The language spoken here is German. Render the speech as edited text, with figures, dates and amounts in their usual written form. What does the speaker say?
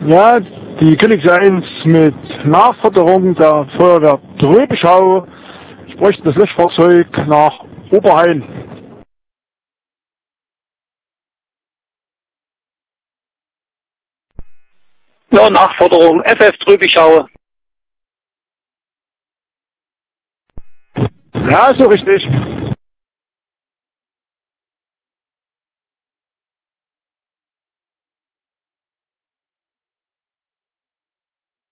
Ja, die Königs 1 mit Nachforderung der Feuerwehr Tröbischau. Ich bräuchte das Löschfahrzeug nach Oberhain. Ja, Nachforderung FF Trübischau. Ja, so richtig.